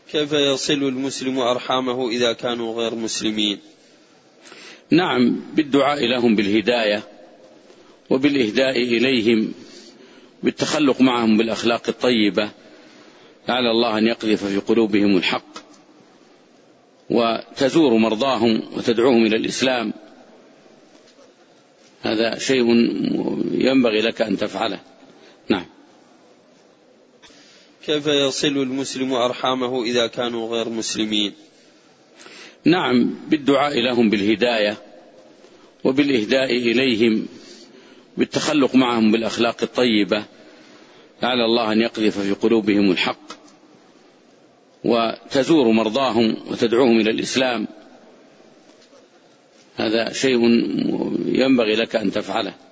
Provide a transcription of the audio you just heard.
كيف يصل المسلم أرحامه إذا كانوا غير مسلمين؟ نعم، بالدعاء لهم بالهداية وبالإهداء إليهم، بالتخلق معهم بالأخلاق الطيبة، لعل الله أن يقذف في قلوبهم الحق، وتزور مرضاهم وتدعوهم إلى الإسلام. هذا شيء ينبغي لك أن تفعله. نعم. كيف يصل المسلم أرحامه إذا كانوا غير مسلمين؟ نعم، بالدعاء لهم بالهداية وبالإهداء إليهم، بالتخلق معهم بالأخلاق الطيبة، لعل الله أن يقذف في قلوبهم الحق، وتزور مرضاهم وتدعوهم إلى الإسلام. هذا شيء ينبغي لك أن تفعله.